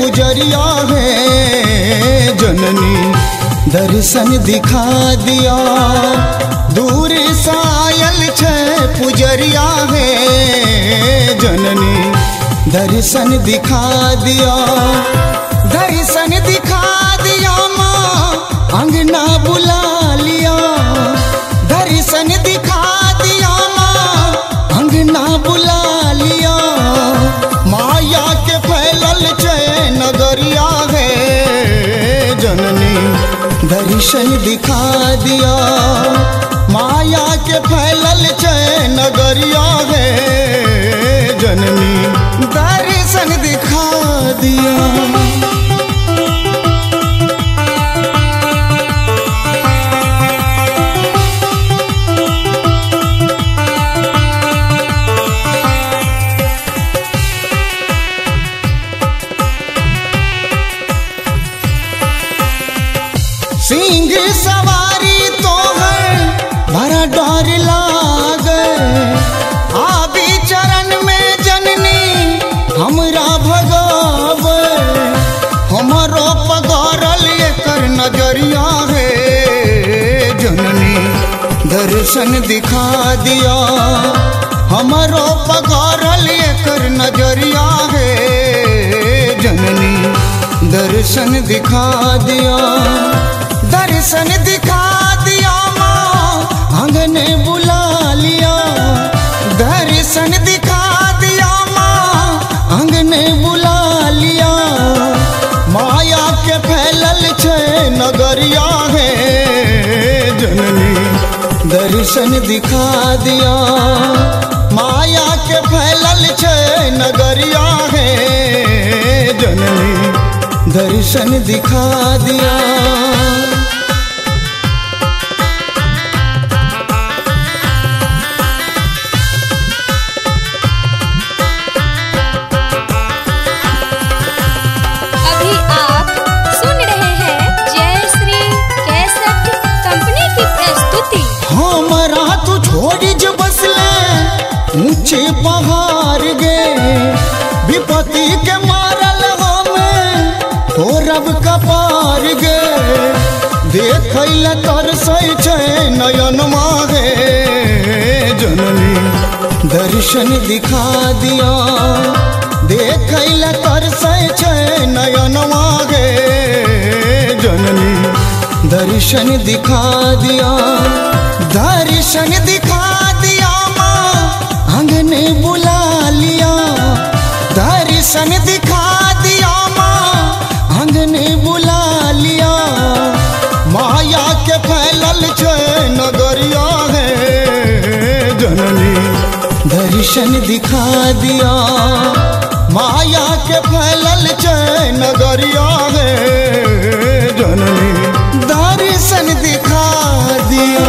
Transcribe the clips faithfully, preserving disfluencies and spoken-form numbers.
पुजरिया है जननी दर्शन दिखा दिया। दूर सायल छे पुजरिया है जननी दर्शन दिखा दिया। दर्शन दिखा दिया माँ अंगना बुला लिया। दर्शन दिखा दिया माँ अंगना बुला लिया। माया के फैलल छे नगरिया है जननी दर्शन दिखा दिया। माया के फैलल छे नगरिया है जननी दर्शन दिखा दिया। सिंह सवारी तो है बड़ा डर लागे। आबी चरण में जननी हमरा भगाव। हमरो पगरल एकर नजरिया है जननी दर्शन दिखा दिया। हमरो पगरल एकर नजरिया है जननी दर्शन दिखा दिया। दर्शन दिखा दिया माँ आंगने बुला लिया। दर्शन दिखा दिया माँ आंगने बुला लिया। माया के फैलल छे नगरिया है जननी दर्शन दिखा दिया। माया के फैलल छे नगरिया है जननी दर्शन दिखा दिया। ऊंचे पहाड़ गे विपत्ति के मारल हमें हो रब कपार गे। देखल तरसै छे नयन मागे जननी दर्शन दिखा दिया। देखल तरसै छे नयन मागे जननी दर्शन दिखा दिया। दर्शन दिखा दिया आंगने बुला लिया। दर्शन दिखा दिया माँ आंगने बुला लिया। माया के फैलल छे नगरिया है जननी दर्शन दिखा दिया। माया के फैलल छे नगरिया है जननी दर्शन दिखा दिया।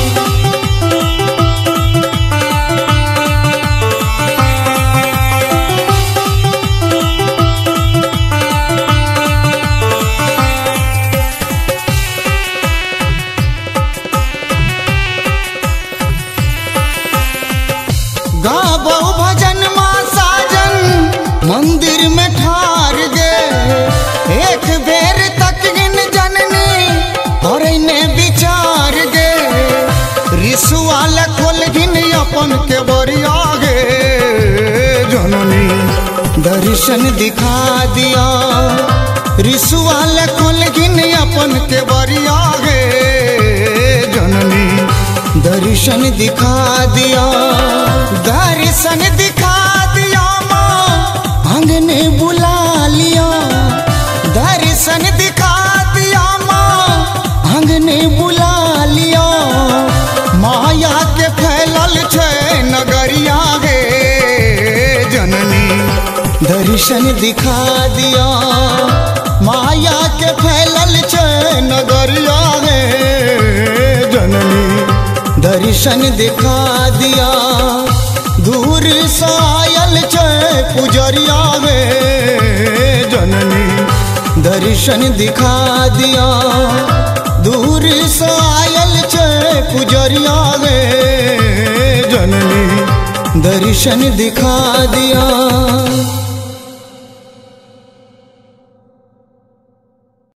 गाबो भजन माँ साजन मंदिर में ठार गे। एक बेर तक गिन जननी तोरे ने विचार गे। रिसुआल खोल गिन अपन के बरिया गे जननी दर्शन दिखा दिया। रिसुआल खोल गिन अपन के बरिया गे जननी दर्शन दिखा दिया। दर्शन दिखा दिया माँ आंगने बुला लिया। दर्शन दिखा दिया माँ आंगने बुला लिया। माया के फैलल छे नगरिया गे जननी दर्शन दिखा दिया। माया के फैलल छे नगरिया गे जननी दर्शन दिखा दिया। दूर सायल छे पुजरिया गे जननी दर्शन दिखा दिया। दूर सायल छे पुजरिया गे जननी दर्शन दिखा दिया।